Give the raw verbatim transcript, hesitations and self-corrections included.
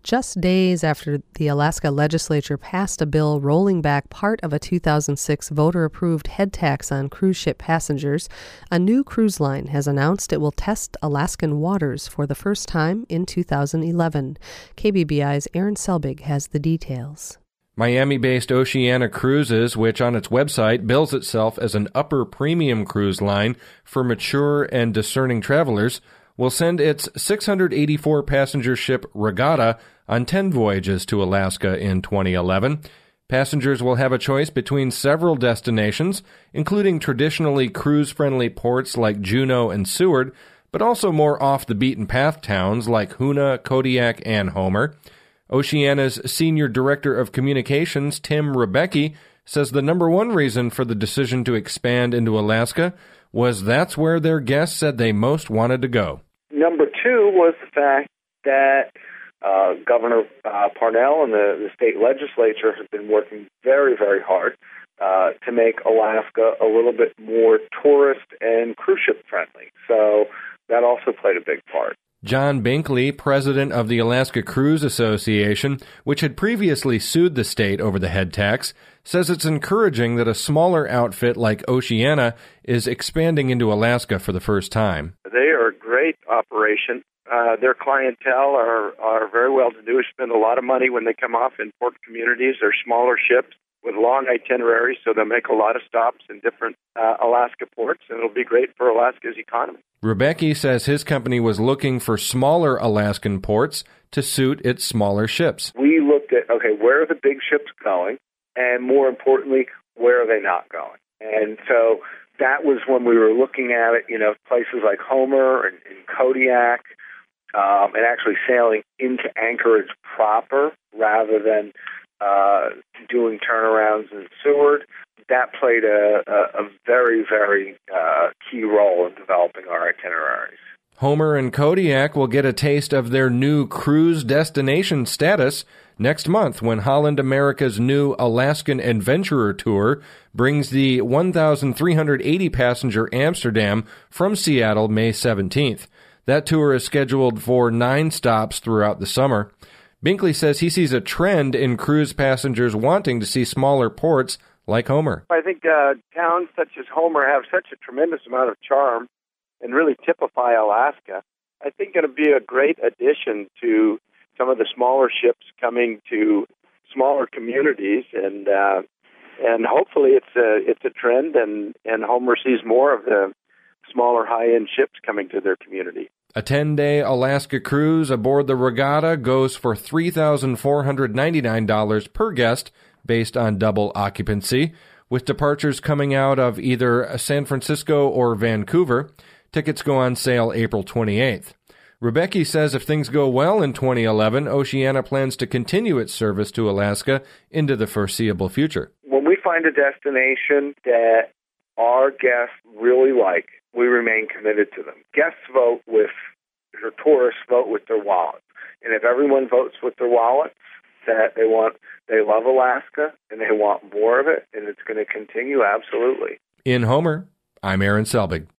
just days after the Alaska legislature passed a bill rolling back part of a two thousand six voter-approved head tax on cruise ship passengers, a new cruise line has announced it will test Alaskan waters for the first time in two thousand eleven. K B B I's Aaron Selbig has the details. Miami-based Oceania Cruises, which on its website bills itself as an upper premium cruise line for mature and discerning travelers, will send its six hundred eighty-four passenger ship Regatta on ten voyages to Alaska in twenty eleven. Passengers will have a choice between several destinations, including traditionally cruise-friendly ports like Juneau and Seward, but also more off-the-beaten-path towns like Hoonah, Kodiak, and Homer. Oceania's Senior Director of Communications, Tim Rebecki, says the number one reason for the decision to expand into Alaska was that's where their guests said they most wanted to go. Number two was the fact that uh, Governor uh, Parnell and the, the state legislature have been working very, very hard uh, to make Alaska a little bit more tourist and cruise ship friendly. So that also played a big part. John Binkley, president of the Alaska Cruise Association, which had previously sued the state over the head tax, says it's encouraging that a smaller outfit like Oceania is expanding into Alaska for the first time. They are a great operation. Uh, their clientele are, are very well-to-do, spend a lot of money when they come off in port communities. They're smaller ships with long itineraries, so they'll make a lot of stops in different uh, Alaska ports, and it'll be great for Alaska's economy. Rebecki says his company was looking for smaller Alaskan ports to suit its smaller ships. We looked at, okay, where are the big ships going? And more importantly, where are they not going? And so that was when we were looking at it, you know, places like Homer and, and Kodiak, um, and actually sailing into Anchorage proper rather than uh, doing turnarounds in Seward. That played a, a, a very, very uh, key role in developing our itineraries. Homer and Kodiak will get a taste of their new cruise destination status next month when Holland America's new Alaskan Adventurer Tour brings the one thousand three hundred eighty passenger Amsterdam from Seattle May seventeenth. That tour is scheduled for nine stops throughout the summer. Binkley says he sees a trend in cruise passengers wanting to see smaller ports like Homer. I think uh, towns such as Homer have such a tremendous amount of charm and really typify Alaska. I think it'll be a great addition to some of the smaller ships coming to smaller communities, and uh, and hopefully it's a it's a trend, and, and Homer sees more of the smaller high-end ships coming to their community. A ten-day Alaska cruise aboard the Regatta goes for three thousand four hundred ninety-nine dollars per guest, based on double occupancy, with departures coming out of either San Francisco or Vancouver. Tickets go on sale April twenty-eighth. Rebecki says if things go well in twenty eleven, Oceania plans to continue its service to Alaska into the foreseeable future. When we find a destination that our guests really like, we remain committed to them. Guests vote with, or tourists vote with their wallet. And if everyone votes with their wallet, that they want, they love Alaska and they want more of it, and it's going to continue, absolutely. In Homer, I'm Aaron Selbig.